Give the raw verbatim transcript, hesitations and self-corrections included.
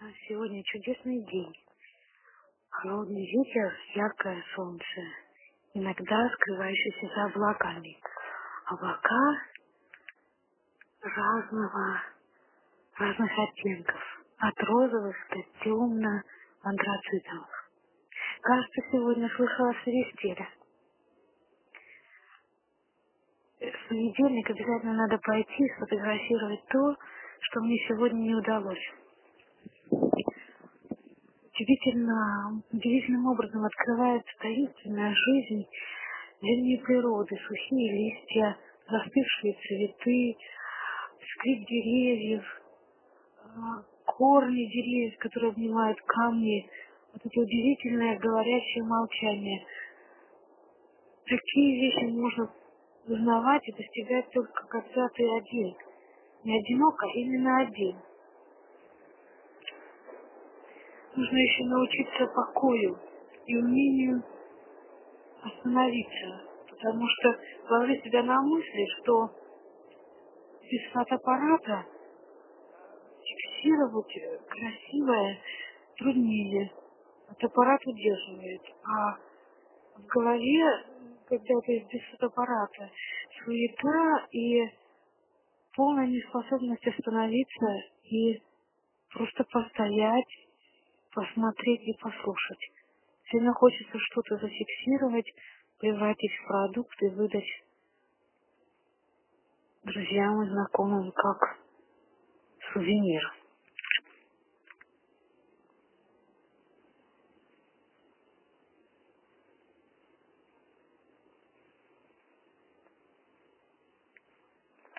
А Сегодня чудесный день. Холодный ветер, яркое солнце, иногда скрывающиеся за облаками. Облака разного, разных оттенков, от розовых до темно-антрацитовых. Кажется, сегодня слышала свиристеля. В понедельник обязательно надо пойти и сфотографировать то, что мне сегодня не удалось. Удивительно, удивительным образом открывается таинственная жизнь древней природы, сухие листья, застывшие цветы, скрип деревьев, а, корни деревьев, которые обнимают камни, вот это удивительное говорящее молчание. Такие вещи можно узнавать и достигать только когда ты один. Не одинок, а именно один. Нужно еще научиться покою и умению остановиться, потому что ловлю себя на мысли, что без фотоаппарата фиксировать красивое труднее. Фотоаппарат удерживает, а в голове, когда ты без фотоаппарата, суета и полная неспособность остановиться и просто постоять, посмотреть и послушать. Сильно хочется что-то зафиксировать, превратить в продукт и выдать друзьям и знакомым как сувенир.